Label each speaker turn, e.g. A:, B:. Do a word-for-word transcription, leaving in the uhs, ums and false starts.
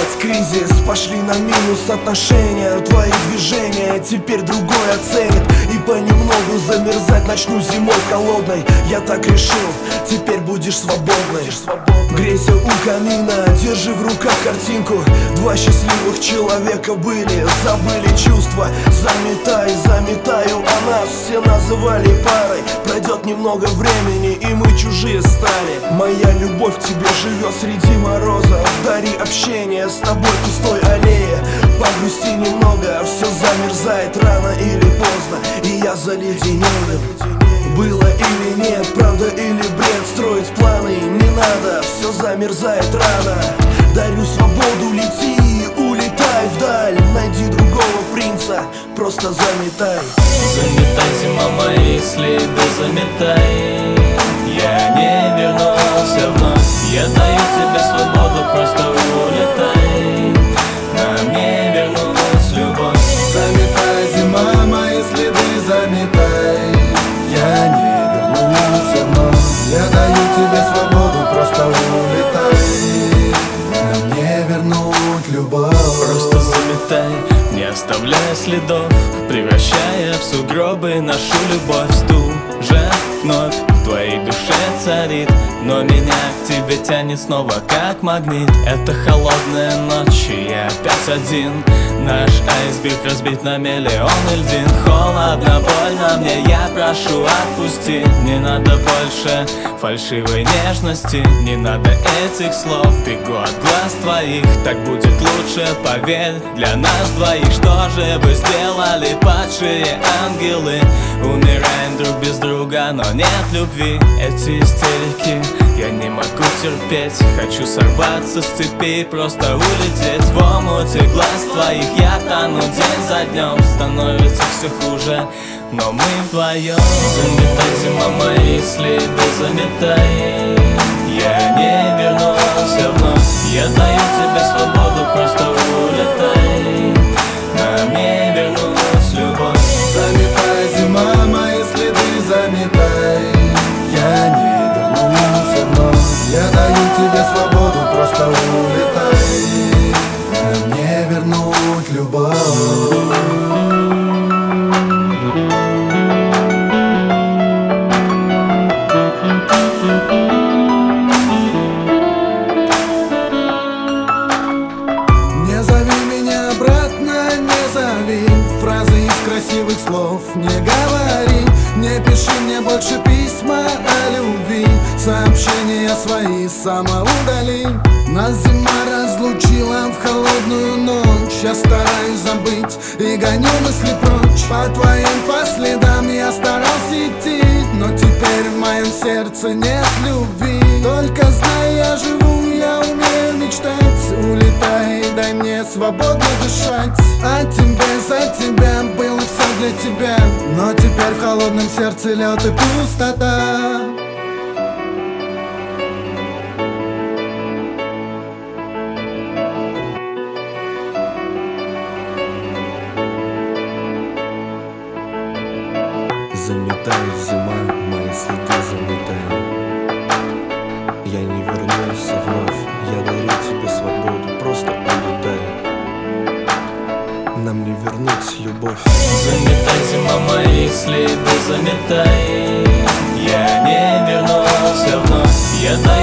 A: опять кризис, пошли на минус отношения. Твои движения теперь другой оценит, и понемногу замерзать начну зимой холодной. Я так решил, теперь будешь свободной. Грейся у камина, держи в руках картинку. Два счастливых человека были, забыли чувства. Заметай, заметаю, а нас все называли парой. Пройдет немного времени, и мы чужие стали. Моя любовь в тебе живет среди мороза. Дари общение с тобой пустой аллее. Погрусти немного, все замерзает рано или поздно, и я заледенею. Было или нет, правда или бред, строить планы не надо, все замерзает рано. Дарю свободу, лети, улетай вдаль. Найди другого принца, просто заметай.
B: Заметай, зима, мои следы, заметай. Я не вернулся вновь. Я даю тебе свободу, просто улетай. Нам не вернулась любовь.
C: Заметай, зима, мои следы, заметай. Я не вернулся вновь. Я даю тебе свободу, просто улетай. Нам не вернуть любовь.
B: Просто заметай, не оставляя следов, превращая в сугробы нашу любовь. Стужа вновь в твоей душе царит, но меня к тебе тянет снова как магнит. Это холодная ночь, и я опять один. Наш айсберг разбит на миллионы льдин. Холодно, больно мне, я прошу, отпусти. Не надо больше фальшивой нежности, не надо этих слов. Бегу от глаз твоих, так будет лучше, поверь. Для нас двоих, что же вы сделали, падшие ангелы? Умираем друг без друга, но нет любви. Эти истерики я не могу терпеть. Хочу сорваться с цепи, просто улететь в омуте глаз твоих. Я тону день за днем, становится все хуже, но мы вдвоем. Заметай, зима, мои следы, заметай. Я не вернулся вновь. Я даю тебе свободу, просто улетай. Нам не вернулась любовь.
C: Заметай, зима, мои следы, заметай. Я не вернулся вновь. Я даю тебе свободу, просто улетай. Нам не вернуть любовь. Фразы из красивых слов не говори. Не пиши мне больше письма о любви. Сообщения свои самоудали. Нас зима разлучила в холодную ночь. Я стараюсь забыть и гоню мысли прочь. По твоим по следам я старался идти, но теперь в моем сердце нет любви. Только знай, я живу, я умею мечтать. Улетай, дай мне свободно дышать. А тебе, за тебя, было все для тебя. Но теперь в холодном сердце лед и пустота.
A: Заметай, зима, мои следы, заметай. Я не вернулся вновь. Я дарю тебе свободу, просто улетай. Нам не вернуть любовь.
B: Заметай, зима, мои следы, заметай. Я не вернулся вновь. Я даю